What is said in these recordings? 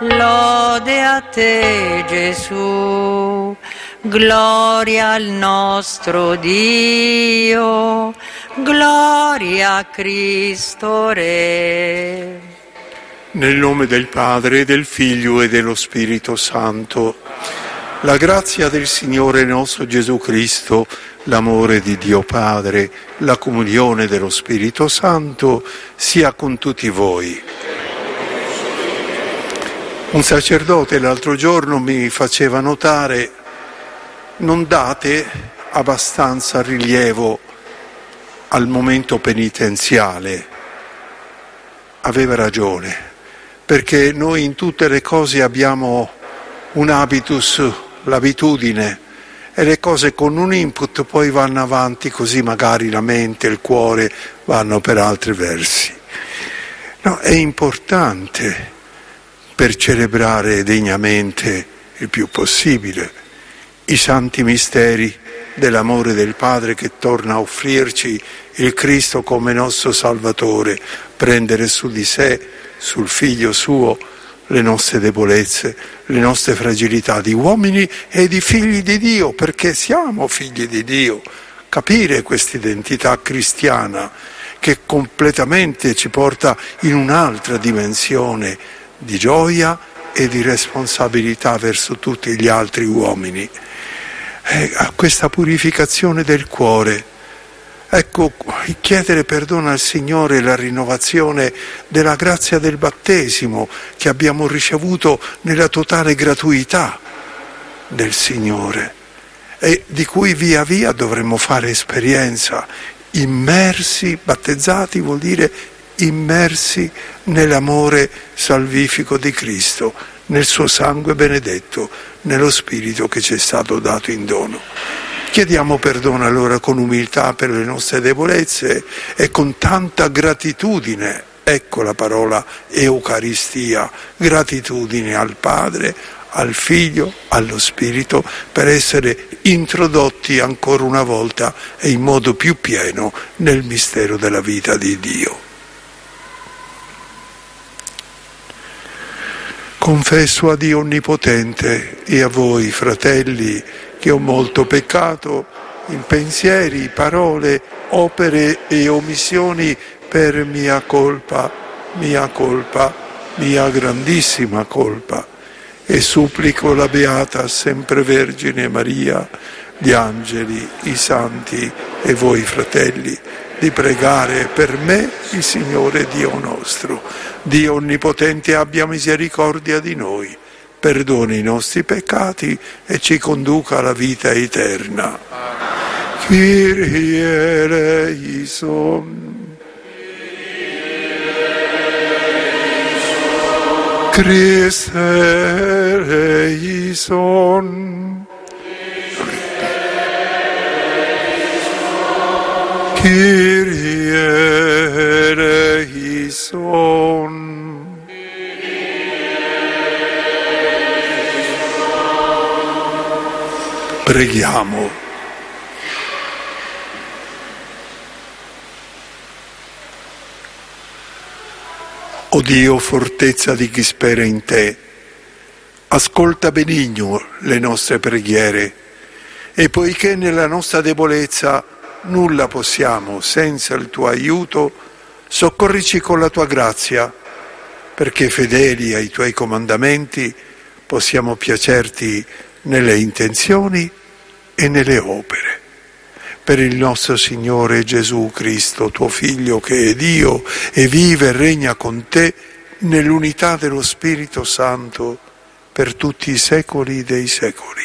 Lode a te, Gesù, gloria al nostro Dio, gloria a Cristo Re. Nel nome del Padre, del Figlio e dello Spirito Santo, la grazia del Signore nostro Gesù Cristo, l'amore di Dio Padre, la comunione dello Spirito Santo sia con tutti voi. Un sacerdote l'altro giorno mi faceva notare: non date abbastanza rilievo al momento penitenziale. Aveva ragione, perché noi in tutte le cose abbiamo un habitus, l'abitudine, e le cose con un input poi vanno avanti, così magari la mente e il cuore vanno per altri versi. No, è importante per celebrare degnamente il più possibile i santi misteri dell'amore del Padre che torna a offrirci il Cristo come nostro Salvatore, prendere su di sé, sul Figlio suo, le nostre debolezze, le nostre fragilità di uomini e di figli di Dio, perché siamo figli di Dio. Capire questa identità cristiana che completamente ci porta in un'altra dimensione di gioia e di responsabilità verso tutti gli altri uomini. A questa purificazione del cuore, ecco, chiedere perdono al Signore e la rinnovazione della grazia del battesimo che abbiamo ricevuto nella totale gratuità del Signore e di cui via via dovremmo fare esperienza, immersi, battezzati vuol dire immersi nell'amore salvifico di Cristo, nel suo sangue benedetto, nello Spirito che ci è stato dato in dono. Chiediamo perdono allora con umiltà per le nostre debolezze e con tanta gratitudine, ecco la parola Eucaristia, gratitudine al Padre, al Figlio, allo Spirito, per essere introdotti ancora una volta e in modo più pieno nel mistero della vita di Dio. Confesso a Dio Onnipotente e a voi, fratelli, che ho molto peccato in pensieri, parole, opere e omissioni per mia colpa, mia grandissima colpa. E supplico la Beata Sempre Vergine Maria, gli angeli, i santi e voi, fratelli, di pregare per me il Signore Dio nostro. Dio Onnipotente abbia misericordia di noi, perdoni i nostri peccati e ci conduca alla vita eterna. Kyrie eleison. Christe eleison. Kyrie eleison. Preghiamo. O Dio, fortezza di chi spera in te, ascolta benigno le nostre preghiere e poiché nella nostra debolezza nulla possiamo senza il tuo aiuto, soccorrici con la tua grazia, perché fedeli ai tuoi comandamenti possiamo piacerti nelle intenzioni e nelle opere. Per il nostro Signore Gesù Cristo, tuo Figlio, che è Dio e vive e regna con te nell'unità dello Spirito Santo per tutti i secoli dei secoli.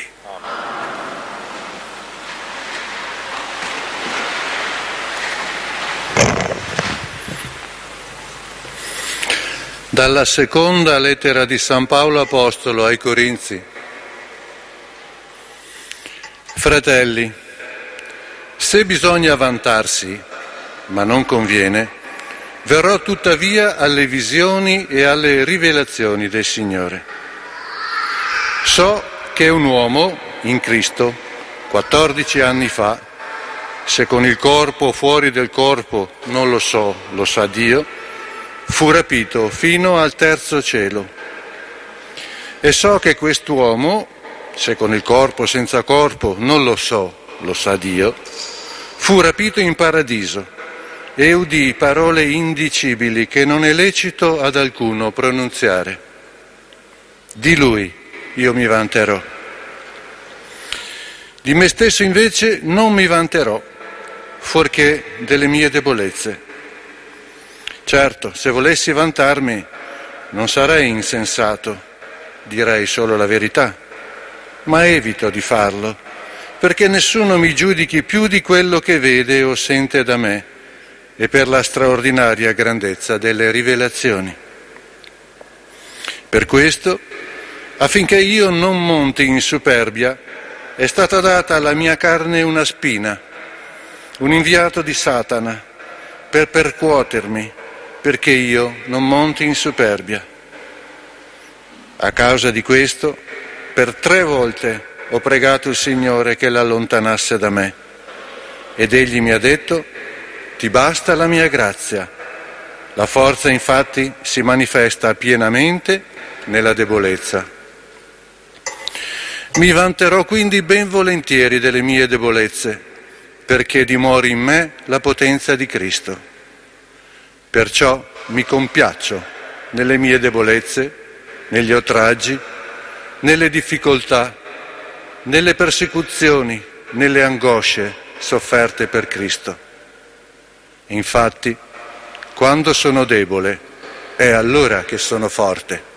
Dalla seconda lettera di San Paolo Apostolo ai Corinzi. Fratelli, se bisogna vantarsi, ma non conviene, verrò tuttavia alle visioni e alle rivelazioni del Signore. So che un uomo in Cristo, 14 anni fa, se con il corpo o fuori del corpo non lo so, lo sa Dio, fu rapito fino al terzo cielo. E so che quest'uomo, se con il corpo o senza corpo, non lo so, lo sa Dio, fu rapito in paradiso e udì parole indicibili che non è lecito ad alcuno pronunziare. Di lui io mi vanterò. Di me stesso invece non mi vanterò, fuorché delle mie debolezze. Certo, se volessi vantarmi non sarei insensato, direi solo la verità, ma evito di farlo, perché nessuno mi giudichi più di quello che vede o sente da me e per la straordinaria grandezza delle rivelazioni. Per questo, affinché io non monti in superbia, è stata data alla mia carne una spina, un inviato di Satana, per percuotermi, perché io non monti in superbia. A causa di questo, per 3 volte ho pregato il Signore che l'allontanasse da me, ed Egli mi ha detto: ti basta la mia grazia. La forza infatti si manifesta pienamente nella debolezza. Mi vanterò quindi ben volentieri delle mie debolezze, perché dimori in me la potenza di Cristo. Perciò mi compiaccio nelle mie debolezze, negli oltraggi, nelle difficoltà, nelle persecuzioni, nelle angosce sofferte per Cristo. Infatti, quando sono debole, è allora che sono forte.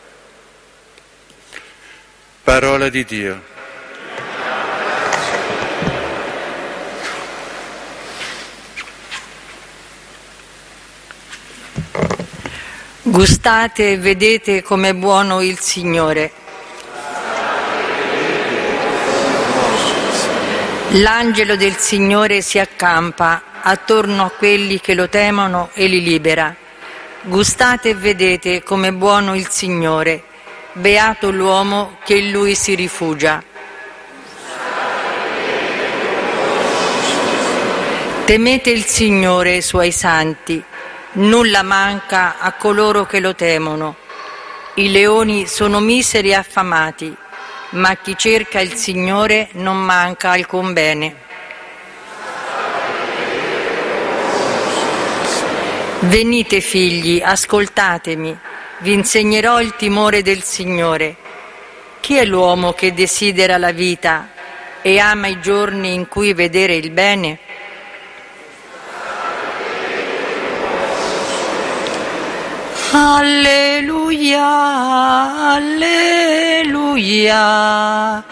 Parola di Dio. Gustate e vedete com'è buono il Signore. L'angelo del Signore si accampa attorno a quelli che lo temono e li libera. Gustate e vedete com'è buono il Signore. Beato l'uomo che in Lui si rifugia. Temete il Signore e i Suoi santi. Nulla manca a coloro che lo temono. I leoni sono miseri e affamati, ma chi cerca il Signore non manca alcun bene. Venite figli, ascoltatemi, vi insegnerò il timore del Signore. Chi è l'uomo che desidera la vita e ama i giorni in cui vedere il bene? Alleluia, alleluia,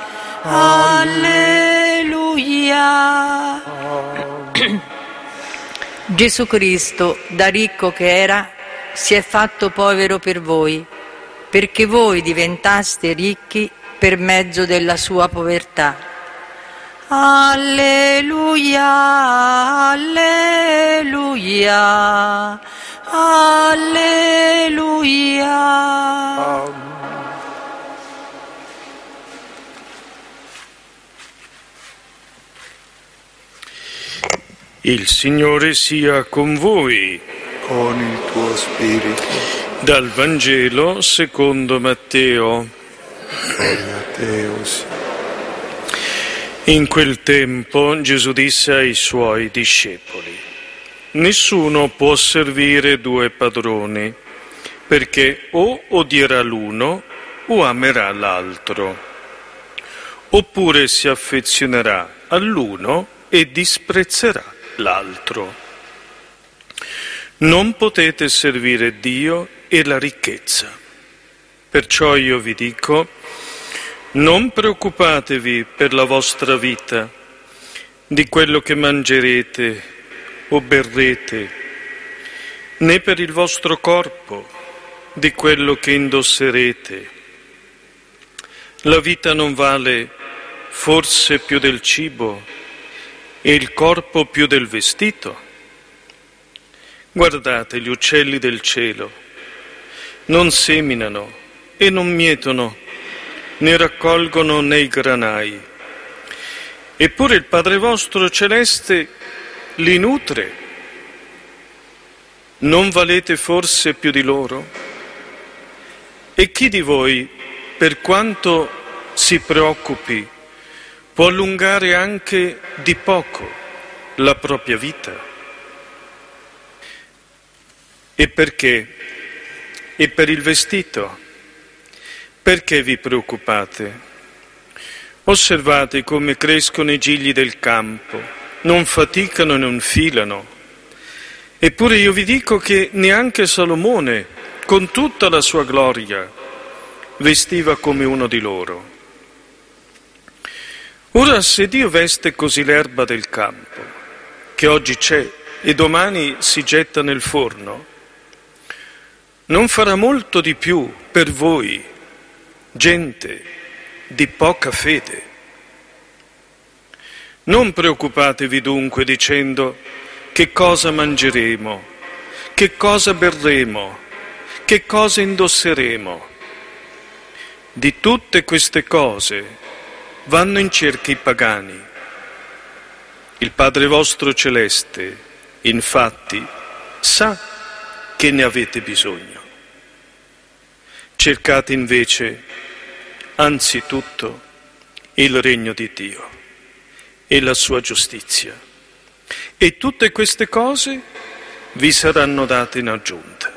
alleluia. Gesù Cristo, da ricco che era, si è fatto povero per voi, perché voi diventaste ricchi per mezzo della sua povertà. Alleluia, alleluia, alleluia. Il Signore sia con voi. Con il tuo spirito. Dal Vangelo secondo Matteo. Gloria a te, o Signore. In quel tempo Gesù disse ai suoi discepoli: nessuno può servire 2 padroni, perché o odierà l'uno o amerà l'altro, oppure si affezionerà all'uno e disprezzerà l'altro. Non potete servire Dio e la ricchezza. Perciò io vi dico: non preoccupatevi per la vostra vita, di quello che mangerete o berrete, né per il vostro corpo, di quello che indosserete. La vita non vale forse più del cibo e il corpo più del vestito? Guardate gli uccelli del cielo, non seminano e non mietono, né raccolgono nei granai. Eppure il Padre vostro celeste li nutre. Non valete forse più di loro? E chi di voi, per quanto si preoccupi, può allungare anche di poco la propria vita. E perché? E per il vestito? Perché vi preoccupate? Osservate come crescono i gigli del campo, non faticano e non filano. Eppure io vi dico che neanche Salomone, con tutta la sua gloria, vestiva come uno di loro. Ora, se Dio veste così l'erba del campo, che oggi c'è e domani si getta nel forno, non farà molto di più per voi, gente di poca fede. Non preoccupatevi dunque dicendo che cosa mangeremo, che cosa berremo, che cosa indosseremo. Di tutte queste cose vanno in cerca i pagani. Il Padre vostro celeste, infatti, sa che ne avete bisogno. Cercate invece, anzitutto, il regno di Dio e la sua giustizia, e tutte queste cose vi saranno date in aggiunta.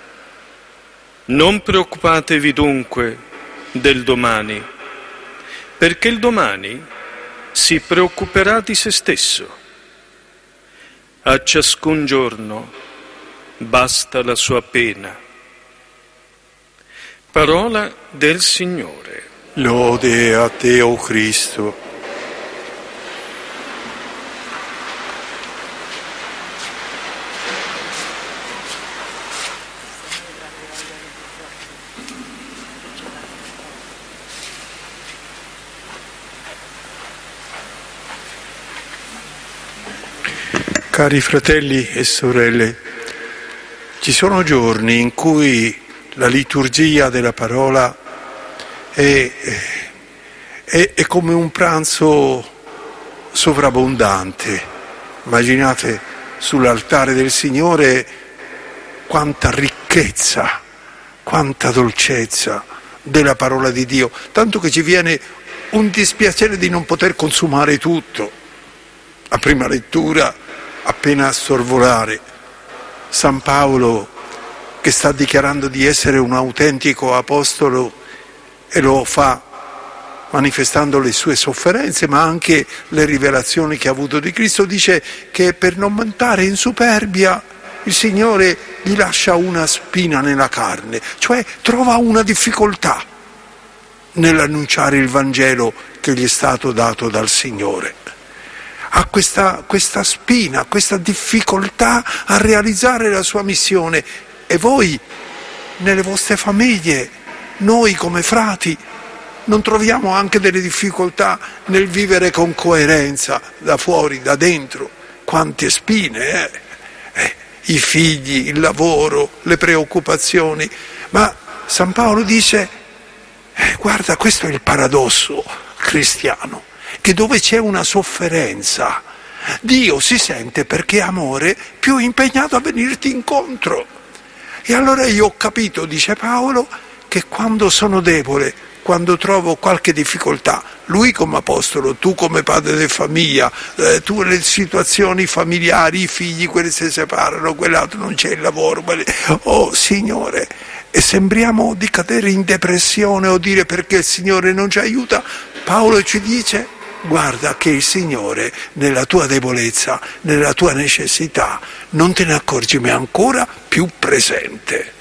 Non preoccupatevi dunque del domani, perché il domani si preoccuperà di se stesso. A ciascun giorno basta la sua pena. Parola del Signore. Lode a te, o Cristo. Cari fratelli e sorelle, ci sono giorni in cui la liturgia della parola è come un pranzo sovrabbondante. Immaginate sull'altare del Signore quanta ricchezza, quanta dolcezza della parola di Dio, tanto che ci viene un dispiacere di non poter consumare tutto. A prima lettura, appena a sorvolare, San Paolo, che sta dichiarando di essere un autentico apostolo, e lo fa manifestando le sue sofferenze, ma anche le rivelazioni che ha avuto di Cristo, dice che per non montare in superbia il Signore gli lascia una spina nella carne, cioè trova una difficoltà nell'annunciare il Vangelo che gli è stato dato dal Signore. Ha questa spina, questa difficoltà a realizzare la sua missione. E voi, nelle vostre famiglie, noi come frati, non troviamo anche delle difficoltà nel vivere con coerenza, da fuori, da dentro? Quante spine, i figli, il lavoro, le preoccupazioni. Ma San Paolo dice, guarda, questo è il paradosso cristiano, che dove c'è una sofferenza, Dio si sente, perché amore, più impegnato a venirti incontro. E allora io ho capito, dice Paolo, che quando sono debole, quando trovo qualche difficoltà, lui come apostolo, tu come padre di famiglia, tu le situazioni familiari, i figli, quelli si separano, quell'altro non c'è il lavoro, oh Signore, e sembriamo di cadere in depressione o dire perché il Signore non ci aiuta. Paolo ci dice, guarda che il Signore nella tua debolezza, nella tua necessità, non te ne accorgi, ma è ancora più presente,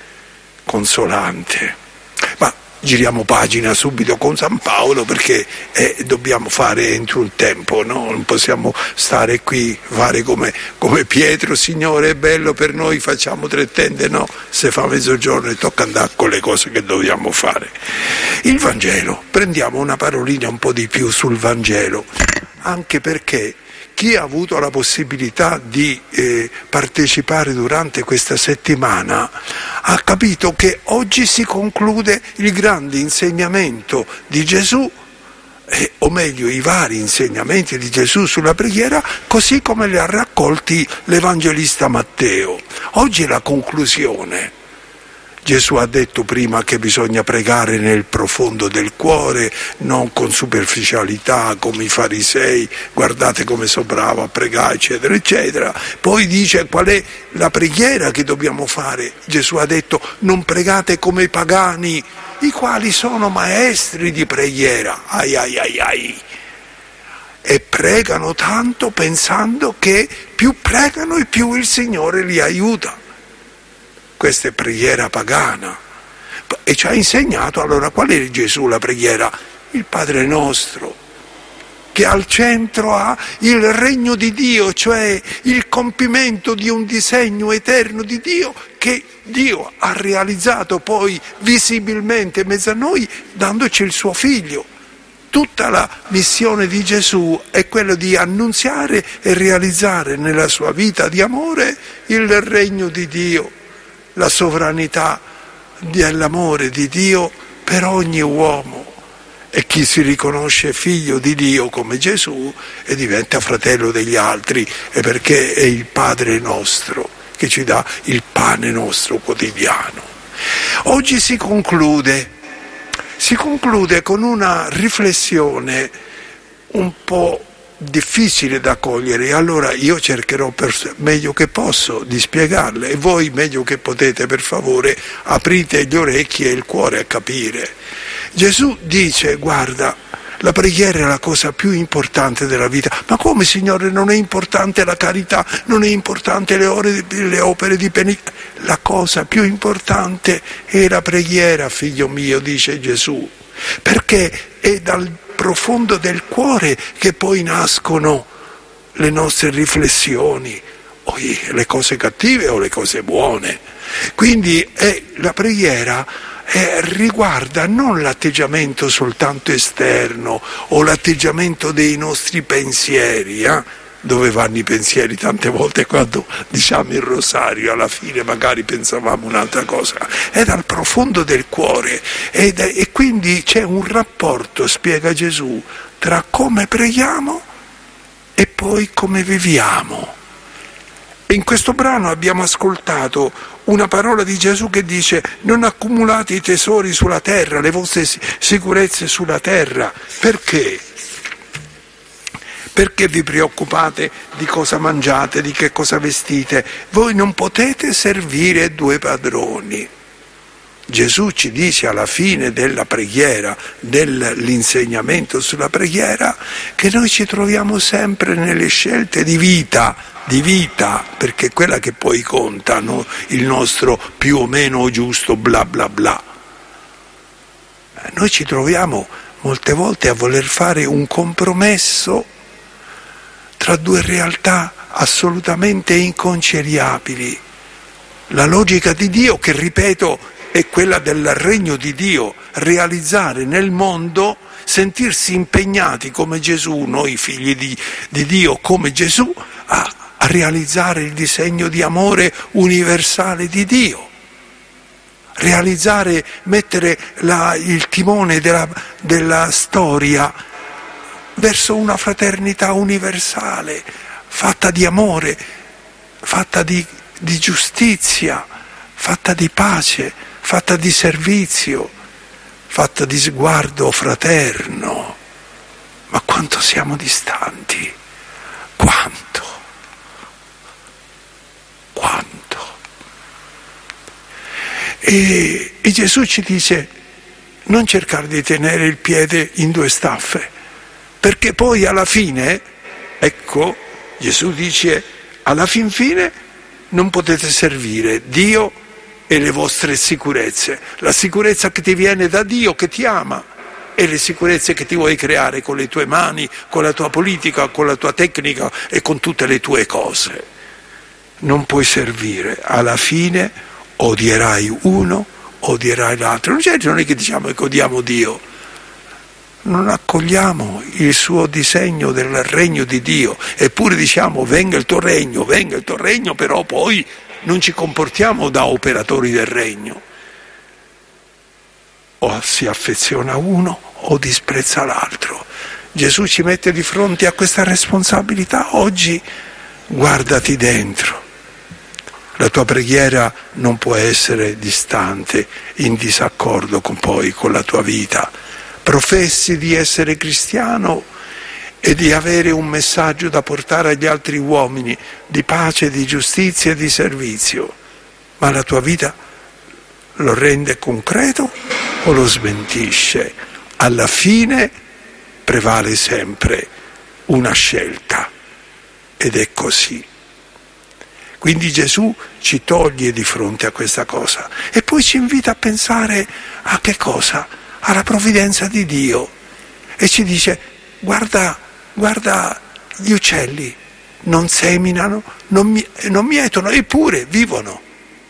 consolante. Ma giriamo pagina subito con San Paolo, perché dobbiamo fare entro un tempo, no? Non possiamo stare qui, fare come Pietro, Signore è bello per noi, facciamo 3 tende, no? Se fa mezzogiorno e tocca andare con le cose che dobbiamo fare. Il Vangelo, prendiamo una parolina un po' di più sul Vangelo, anche perché chi ha avuto la possibilità di partecipare durante questa settimana ha capito che oggi si conclude il grande insegnamento di Gesù, o meglio i vari insegnamenti di Gesù sulla preghiera, così come li ha raccolti l'Evangelista Matteo. Oggi è la conclusione. Gesù ha detto prima che bisogna pregare nel profondo del cuore, non con superficialità come i farisei, guardate come sono bravo a pregare, eccetera, eccetera. Poi dice qual è la preghiera che dobbiamo fare. Gesù ha detto non pregate come i pagani, i quali sono maestri di preghiera, e pregano tanto pensando che più pregano e più il Signore li aiuta. Questa è preghiera pagana. E ci ha insegnato allora qual è Gesù la preghiera? Il Padre nostro, che al centro ha il regno di Dio, cioè il compimento di un disegno eterno di Dio che Dio ha realizzato poi visibilmente in mezzo a noi dandoci il suo Figlio. Tutta la missione di Gesù è quella di annunziare e realizzare nella sua vita di amore il regno di Dio, la sovranità dell'amore di Dio per ogni uomo. E chi si riconosce figlio di Dio come Gesù e diventa fratello degli altri, è perché è il Padre nostro che ci dà il pane nostro quotidiano. Oggi si conclude con una riflessione un po' difficile da cogliere, allora io cercherò meglio che posso di spiegarle e voi meglio che potete, per favore, aprite gli orecchi e il cuore a capire. Gesù dice, guarda, la preghiera è la cosa più importante della vita. Ma come, Signore, non è importante la carità, non è importante le opere di penitenza? La cosa più importante è la preghiera, figlio mio, dice Gesù, perché è dal profondo del cuore che poi nascono le nostre riflessioni, o le cose cattive o le cose buone. Quindi la preghiera riguarda non l'atteggiamento soltanto esterno o l'atteggiamento dei nostri pensieri, dove vanno i pensieri tante volte quando diciamo il rosario, alla fine magari pensavamo un'altra cosa, è dal profondo del cuore e quindi c'è un rapporto, spiega Gesù, tra come preghiamo e poi come viviamo. E in questo brano abbiamo ascoltato una parola di Gesù che dice: non accumulate i tesori sulla terra, le vostre sicurezze sulla terra. Perché? Perché vi preoccupate di cosa mangiate, di che cosa vestite? Voi non potete servire due padroni. Gesù ci dice alla fine della preghiera, dell'insegnamento sulla preghiera, che noi ci troviamo sempre nelle scelte di vita, perché è quella che poi conta, no? Il nostro più o meno giusto bla bla bla. Noi ci troviamo molte volte a voler fare un compromesso tra due realtà assolutamente inconciliabili. La logica di Dio, che ripeto è quella del regno di Dio, realizzare nel mondo, sentirsi impegnati come Gesù, noi figli di Dio come Gesù, a realizzare il disegno di amore universale di Dio, realizzare, mettere il timone della storia verso una fraternità universale, fatta di amore, fatta di giustizia, fatta di pace, fatta di servizio, fatta di sguardo fraterno. Ma quanto siamo distanti, quanto. E Gesù ci dice: non cercare di tenere il piede in due staffe, perché poi alla fine, ecco, Gesù dice, alla fin fine non potete servire Dio e le vostre sicurezze, la sicurezza che ti viene da Dio che ti ama e le sicurezze che ti vuoi creare con le tue mani, con la tua politica, con la tua tecnica e con tutte le tue cose. Non puoi servire, alla fine odierai uno, odierai l'altro. Non è che diciamo che odiamo Dio, non accogliamo il suo disegno del regno di Dio, eppure diciamo venga il tuo regno, però poi non ci comportiamo da operatori del regno. O si affeziona uno o disprezza l'altro. Gesù ci mette di fronte a questa responsabilità oggi. Guardati dentro, La tua preghiera non può essere distante, in disaccordo con la tua vita. Professi di essere cristiano e di avere un messaggio da portare agli altri uomini di pace, di giustizia e di servizio, ma la tua vita lo rende concreto o lo smentisce? Alla fine prevale sempre una scelta, ed è così. Quindi Gesù ci toglie di fronte a questa cosa e poi ci invita a pensare a che cosa? Alla provvidenza di Dio, e ci dice: guarda gli uccelli, non seminano, non mietono, eppure vivono.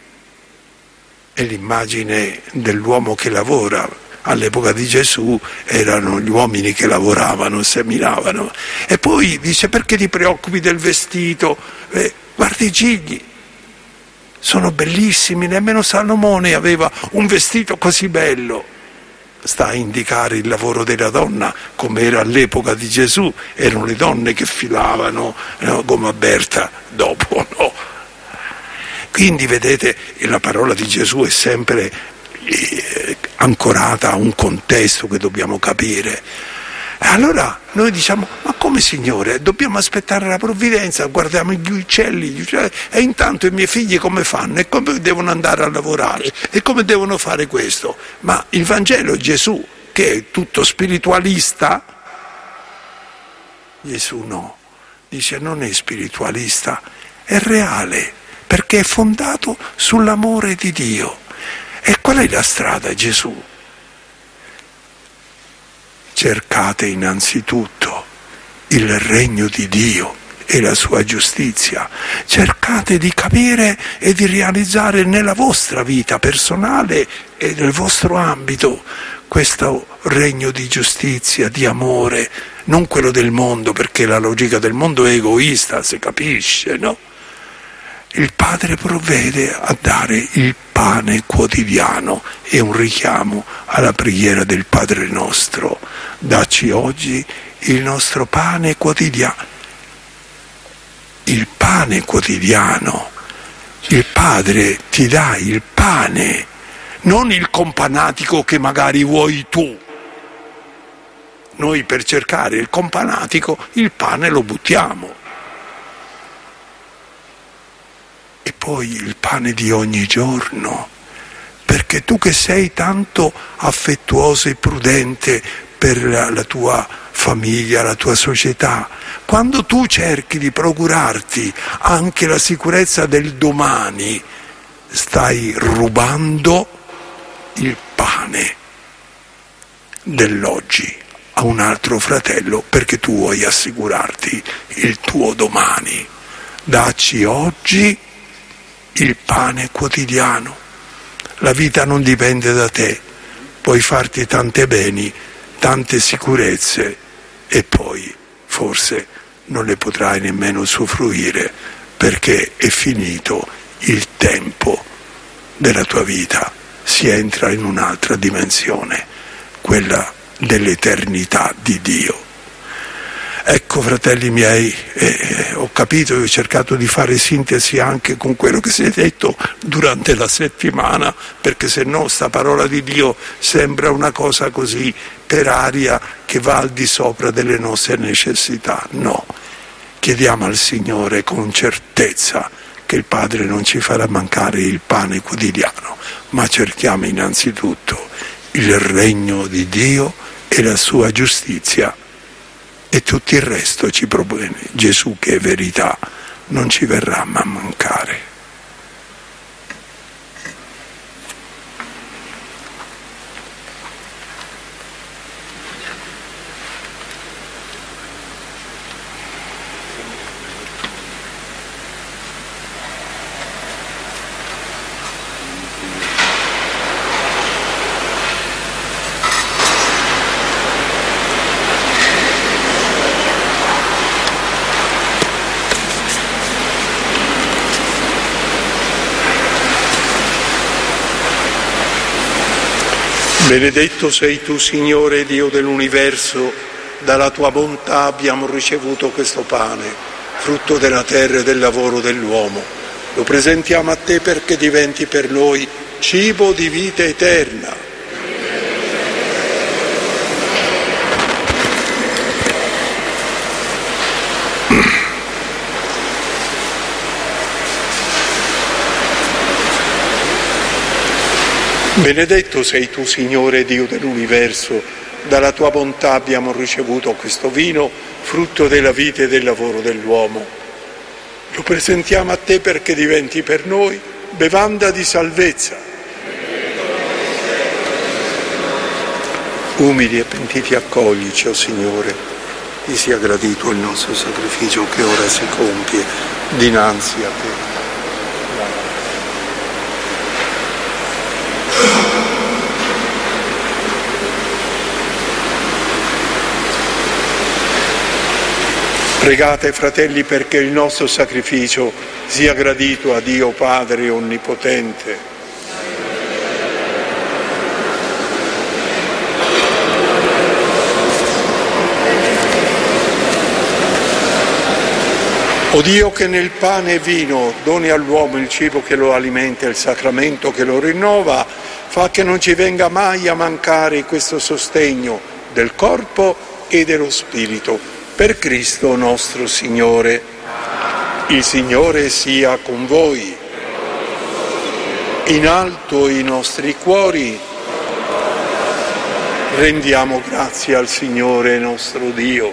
È l'immagine dell'uomo che lavora. All'epoca di Gesù erano gli uomini che lavoravano, seminavano. E poi dice: perché ti preoccupi del vestito? Guarda i gigli, sono bellissimi, nemmeno Salomone aveva un vestito così bello. Sta a indicare il lavoro della donna come era all'epoca di Gesù. Erano le donne che filavano, no? Come a Berta dopo, no? Quindi vedete, la parola di Gesù è sempre ancorata a un contesto che dobbiamo capire. Allora noi diciamo: ma come, Signore? Dobbiamo aspettare la provvidenza, guardiamo gli uccelli, e intanto i miei figli come fanno? E come devono andare a lavorare? E come devono fare questo? Ma il Vangelo è Gesù, che è tutto spiritualista. Gesù no, dice: non è spiritualista, è reale, perché è fondato sull'amore di Dio. E qual è la strada, Gesù? Cercate innanzitutto il regno di Dio e la sua giustizia. Cercate di capire e di realizzare nella vostra vita personale e nel vostro ambito questo regno di giustizia, di amore, non quello del mondo, perché la logica del mondo è egoista, si capisce, no? Il Padre provvede a dare il pane quotidiano, è un richiamo alla preghiera del Padre nostro. Dacci oggi il nostro pane quotidiano. Il pane quotidiano. Il Padre ti dà il pane, non il companatico che magari vuoi tu. Noi per cercare il companatico il pane lo buttiamo. E poi il pane di ogni giorno, perché tu che sei tanto affettuoso e prudente per la tua famiglia, la tua società, quando tu cerchi di procurarti anche la sicurezza del domani, stai rubando il pane dell'oggi a un altro fratello, perché tu vuoi assicurarti il tuo domani. Dacci oggi il pane quotidiano. La vita non dipende da te, puoi farti tante beni, tante sicurezze, e poi forse non le potrai nemmeno usufruire, perché è finito il tempo della tua vita, si entra in un'altra dimensione, quella dell'eternità di Dio. Ecco, fratelli miei, ho capito e ho cercato di fare sintesi anche con quello che si è detto durante la settimana, perché se no sta parola di Dio sembra una cosa così per aria che va al di sopra delle nostre necessità. No, chiediamo al Signore con certezza che il Padre non ci farà mancare il pane quotidiano, ma cerchiamo innanzitutto il regno di Dio e la sua giustizia, e tutto il resto ci propone Gesù, che è verità, non ci verrà a mancare. Benedetto sei tu, Signore Dio dell'universo, dalla tua bontà abbiamo ricevuto questo pane, frutto della terra e del lavoro dell'uomo. Lo presentiamo a te perché diventi per noi cibo di vita eterna. Benedetto sei tu, Signore Dio dell'universo, dalla tua bontà abbiamo ricevuto questo vino, frutto della vita e del lavoro dell'uomo. Lo presentiamo a te perché diventi per noi bevanda di salvezza. Umili e pentiti accoglici, o Signore, ti sia gradito il nostro sacrificio che ora si compie dinanzi a te. Pregate, fratelli, perché il nostro sacrificio sia gradito a Dio Padre Onnipotente. O Dio, che nel pane e vino doni all'uomo il cibo che lo alimenta e il sacramento che lo rinnova, fa che non ci venga mai a mancare questo sostegno del corpo e dello spirito. Per Cristo nostro Signore. Il Signore sia con voi. In alto i nostri cuori. Rendiamo grazie al Signore nostro Dio.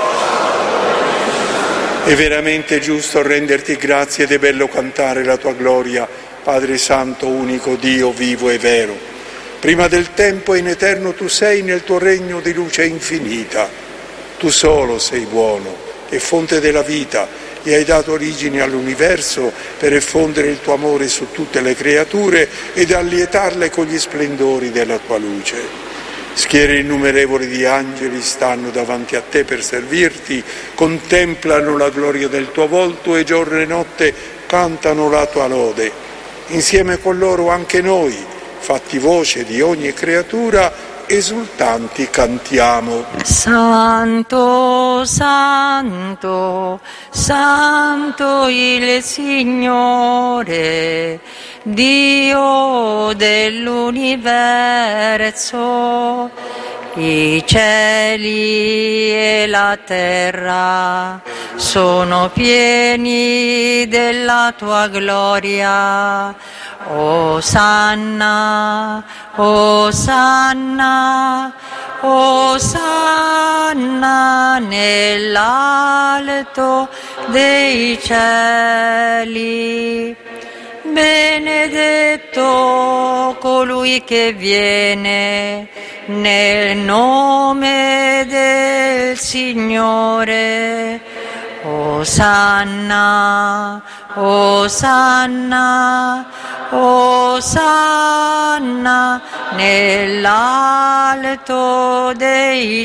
È veramente giusto renderti grazie ed è bello cantare la tua gloria, Padre Santo, unico Dio vivo e vero. Prima del tempo e in eterno tu sei nel tuo regno di luce infinita. Tu solo sei buono e fonte della vita e hai dato origine all'universo per effondere il tuo amore su tutte le creature ed allietarle con gli splendori della tua luce. Schiere innumerevoli di angeli stanno davanti a te per servirti, contemplano la gloria del tuo volto e giorno e notte cantano la tua lode. Insieme con loro anche noi, fatti voce di ogni creatura, esultanti cantiamo. Santo, Santo, Santo il Signore, Dio dell'universo, i cieli e la terra sono pieni della tua gloria. Osanna, Osanna, Osanna nell'alto dei cieli. Benedetto colui che viene nel nome del Signore. Osanna, Osanna, Osanna nell'alto dei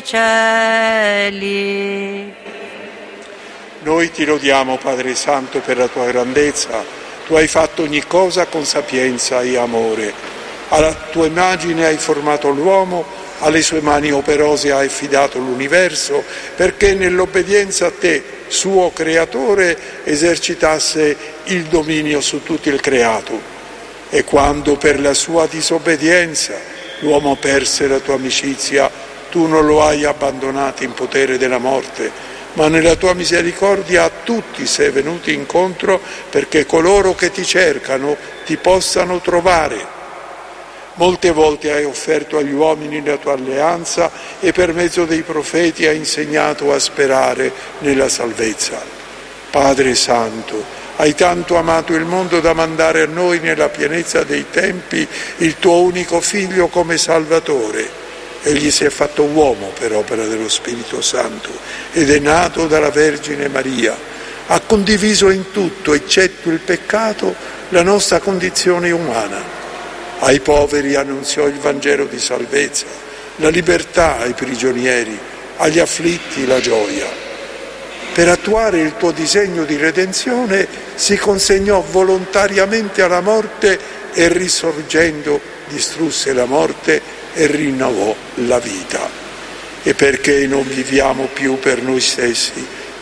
cieli. Noi ti lodiamo, Padre Santo, per la tua grandezza. Tu hai fatto ogni cosa con sapienza e amore. Alla tua immagine hai formato l'uomo, alle sue mani operose hai affidato l'universo, perché nell'obbedienza a te, suo creatore, esercitasse il dominio su tutto il creato. E quando per la sua disobbedienza l'uomo perse la tua amicizia, tu non lo hai abbandonato in potere della morte, ma nella tua misericordia a tutti sei venuto incontro perché coloro che ti cercano ti possano trovare. Molte volte hai offerto agli uomini la tua alleanza e per mezzo dei profeti hai insegnato a sperare nella salvezza. Padre Santo, hai tanto amato il mondo da mandare a noi nella pienezza dei tempi il tuo unico Figlio come Salvatore. Egli si è fatto uomo per opera dello Spirito Santo ed è nato dalla Vergine Maria. Ha condiviso in tutto, eccetto il peccato, la nostra condizione umana. Ai poveri annunziò il Vangelo di salvezza, la libertà ai prigionieri, agli afflitti la gioia. Per attuare il tuo disegno di redenzione si consegnò volontariamente alla morte e risorgendo distrusse la morte e rinnovò la vita. E perché non viviamo più per noi stessi,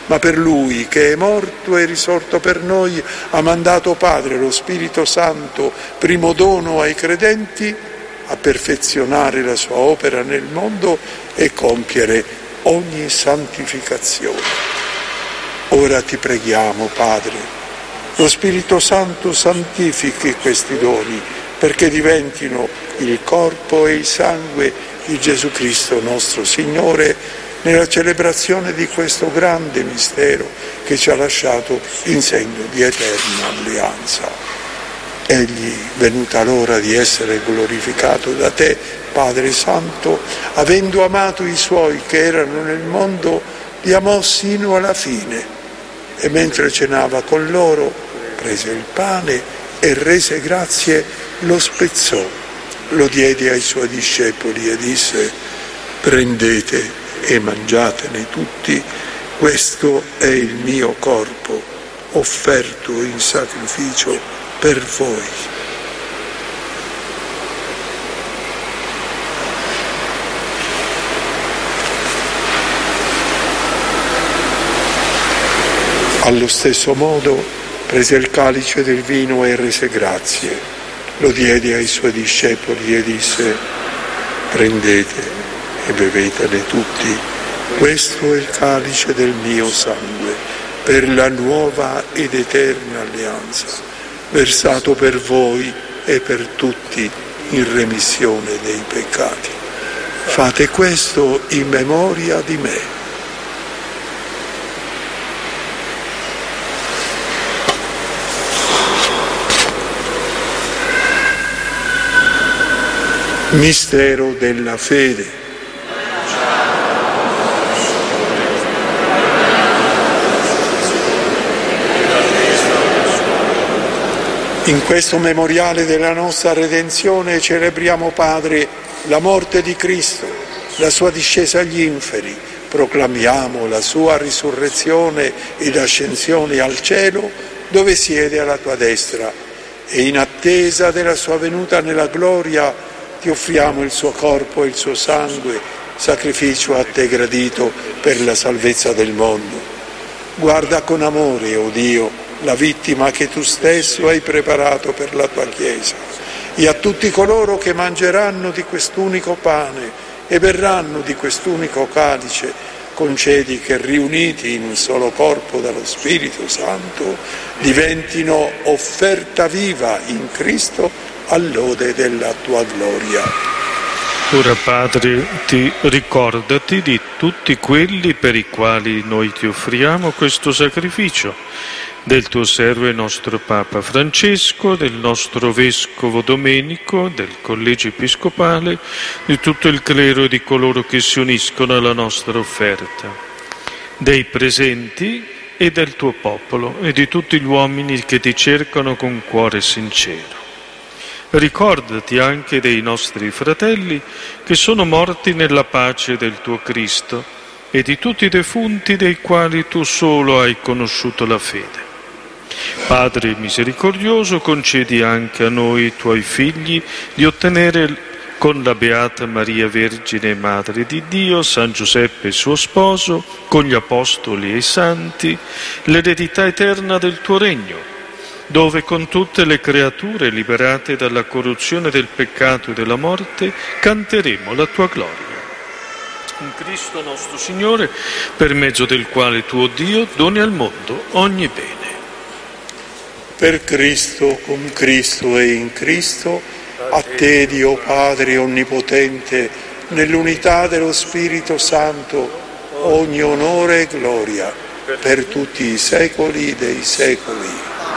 ma per Lui che è morto e risorto per noi ha mandato Padre lo Spirito Santo, primo dono ai credenti, a perfezionare la sua opera nel mondo e compiere ogni santificazione. Ora ti preghiamo, Padre, lo Spirito Santo santifichi questi doni perché diventino il corpo e il sangue di Gesù Cristo nostro Signore nella celebrazione di questo grande mistero che ci ha lasciato in segno di eterna alleanza. Egli, venuta l'ora di essere glorificato da te, Padre Santo, avendo amato i suoi che erano nel mondo, li amò sino alla fine. E mentre cenava con loro, prese il pane e rese grazie, lo spezzò, lo diede ai suoi discepoli e disse: prendete e mangiatene tutti, questo è il mio corpo, offerto in sacrificio per voi. Allo stesso modo prese il calice del vino e rese grazie, lo diede ai suoi discepoli e disse: prendete e bevetene tutti, questo è il calice del mio sangue, per la nuova ed eterna alleanza, versato per voi e per tutti in remissione dei peccati. Fate questo in memoria di me. Mistero della fede. In questo memoriale della nostra redenzione celebriamo, Padre, la morte di Cristo, la sua discesa agli inferi, proclamiamo la sua risurrezione ed ascensione al cielo, dove siede alla tua destra, e in attesa della sua venuta nella gloria ti offriamo il suo corpo e il suo sangue, sacrificio a te gradito per la salvezza del mondo. Guarda con amore, o Dio, la vittima che tu stesso hai preparato per la tua Chiesa, e a tutti coloro che mangeranno di quest'unico pane e berranno di quest'unico calice, concedi che riuniti in un solo corpo dallo Spirito Santo diventino offerta viva in Cristo all'ode della tua gloria. Ora, Padre, ricordati di tutti quelli per i quali noi ti offriamo questo sacrificio, del tuo servo e nostro Papa Francesco, del nostro Vescovo Domenico, del Collegio Episcopale, di tutto il clero e di coloro che si uniscono alla nostra offerta, dei presenti e del tuo popolo e di tutti gli uomini che ti cercano con cuore sincero. Ricordati anche dei nostri fratelli che sono morti nella pace del tuo Cristo e di tutti i defunti dei quali tu solo hai conosciuto la fede. Padre misericordioso, concedi anche a noi, tuoi figli, di ottenere con la Beata Maria Vergine Madre di Dio, San Giuseppe suo sposo, con gli Apostoli e i Santi, l'eredità eterna del tuo regno, dove con tutte le creature liberate dalla corruzione del peccato e della morte canteremo la tua gloria. In Cristo nostro Signore, per mezzo del quale tu, o Dio, doni al mondo ogni bene. Per Cristo, con Cristo e in Cristo, a te, Dio Padre Onnipotente, nell'unità dello Spirito Santo, ogni onore e gloria, per tutti i secoli dei secoli.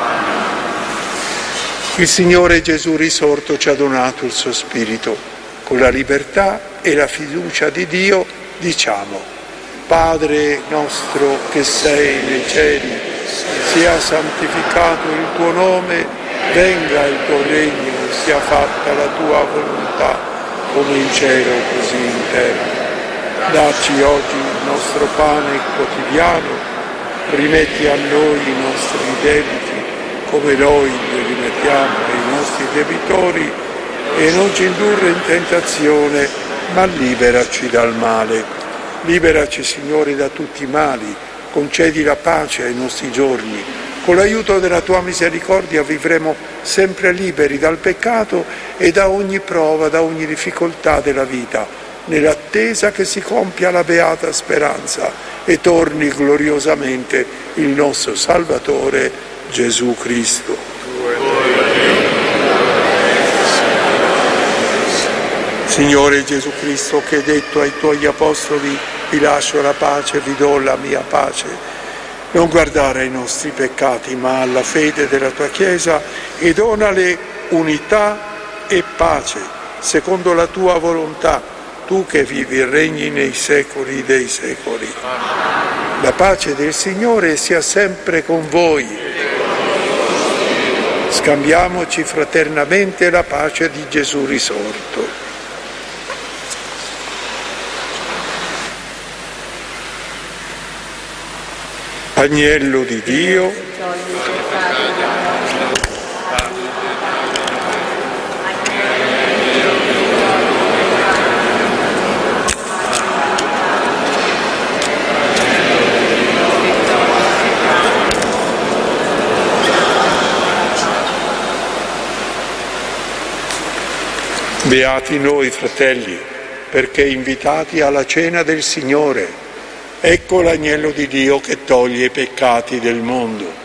Il Signore Gesù risorto ci ha donato il suo Spirito. Con la libertà e la fiducia di Dio diciamo: Padre nostro che sei nei cieli, sia santificato il tuo nome, venga il tuo regno, sia fatta la tua volontà, come in cielo così in terra. Dacci oggi il nostro pane quotidiano, rimetti a noi i nostri debiti, come noi li rimettiamo ai nostri debitori, e non ci indurre in tentazione, ma liberaci dal male. Liberaci, Signore, da tutti i mali, concedi la pace ai nostri giorni. Con l'aiuto della tua misericordia vivremo sempre liberi dal peccato e da ogni prova, da ogni difficoltà della vita, nell'attesa che si compia la beata speranza e torni gloriosamente il nostro Salvatore Gesù Cristo. Signore Gesù Cristo, che hai detto ai tuoi apostoli: vi lascio la pace, vi do la mia pace, non guardare ai nostri peccati ma alla fede della tua Chiesa e donale unità e pace secondo la tua volontà, tu che vivi e regni nei secoli dei secoli. La pace del Signore sia sempre con voi. Scambiamoci fraternamente la pace di Gesù risorto. Agnello di Dio, beati noi fratelli, perché invitati alla cena del Signore. Ecco l'agnello di Dio che toglie i peccati del mondo.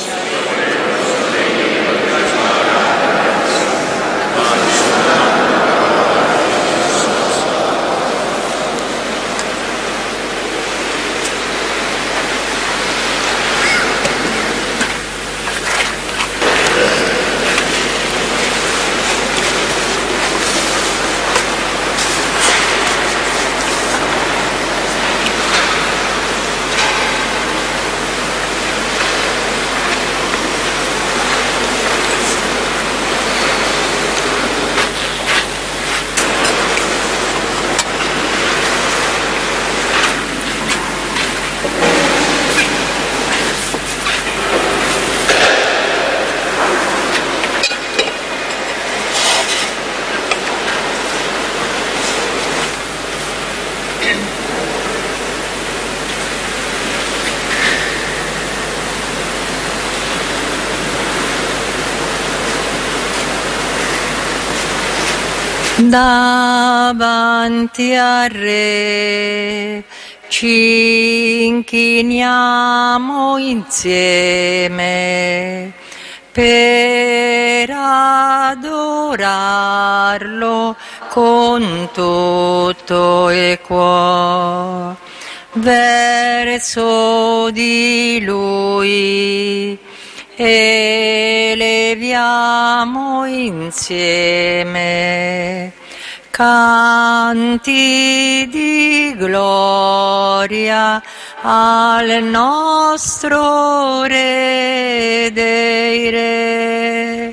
Davanti al Re ci inchiniamo insieme per adorarlo con tutto il cuore. Verso di Lui eleviamo insieme canti di gloria al nostro Re dei Re.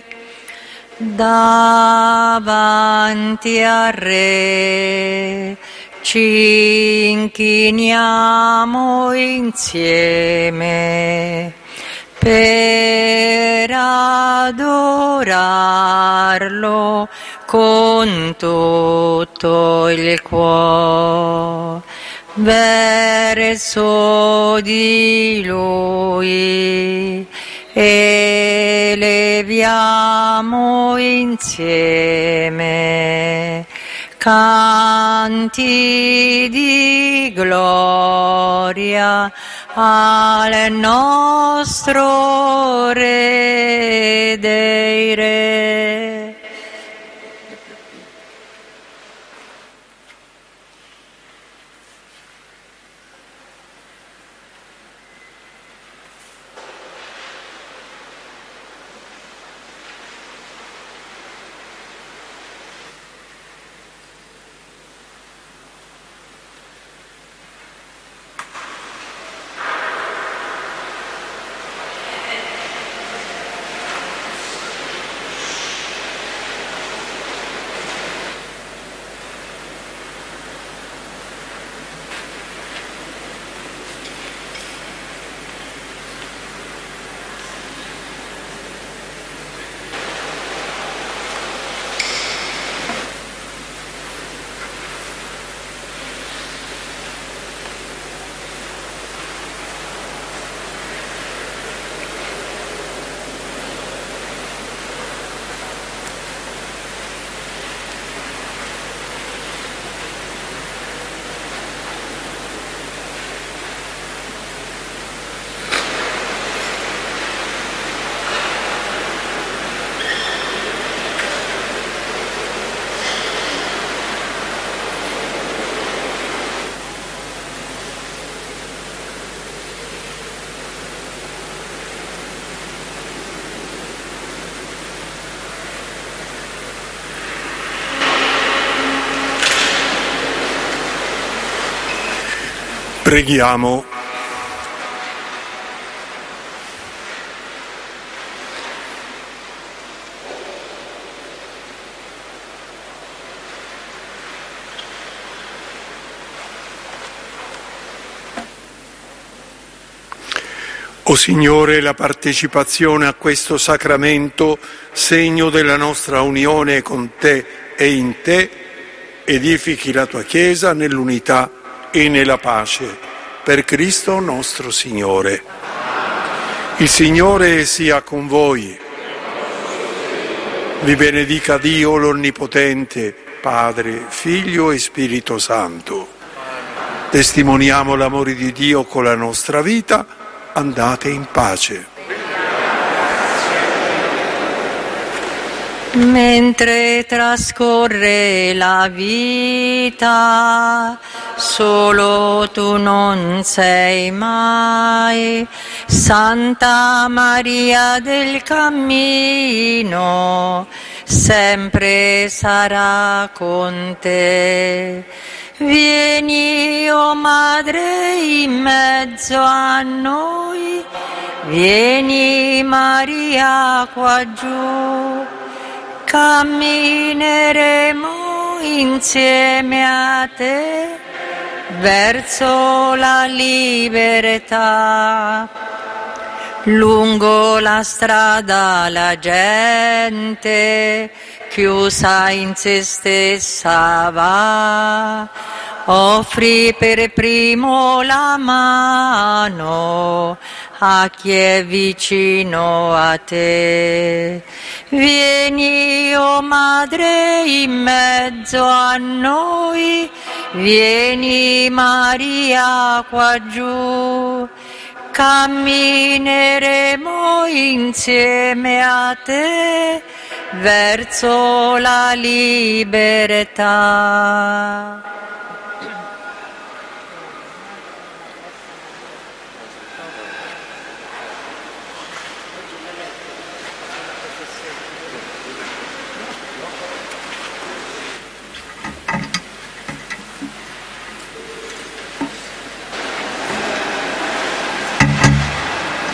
Davanti al Re ci inchiniamo insieme per adorarlo con tutto il cuore. Verso di Lui eleviamo insieme canti di gloria al nostro Re dei Re. Preghiamo. O Signore, la partecipazione a questo sacramento, segno della nostra unione con Te e in Te, edifichi la Tua Chiesa nell'unità e nella pace. Per Cristo nostro Signore. Il Signore sia con voi. Vi benedica Dio l'Onnipotente, Padre, Figlio e Spirito Santo. Testimoniamo l'amore di Dio con la nostra vita. Andate in pace. Mentre trascorre la vita, solo tu non sei mai, Santa Maria del Cammino, sempre sarà con te. Vieni, o Madre, in mezzo a noi, vieni Maria qua giù, cammineremo insieme a te verso la libertà. Lungo la strada la gente, chiusa in se stessa va, offri per primo la mano a chi è vicino a te. Vieni, o Madre, in mezzo a noi, vieni Maria qua giù, cammineremo insieme a te verso la libertà.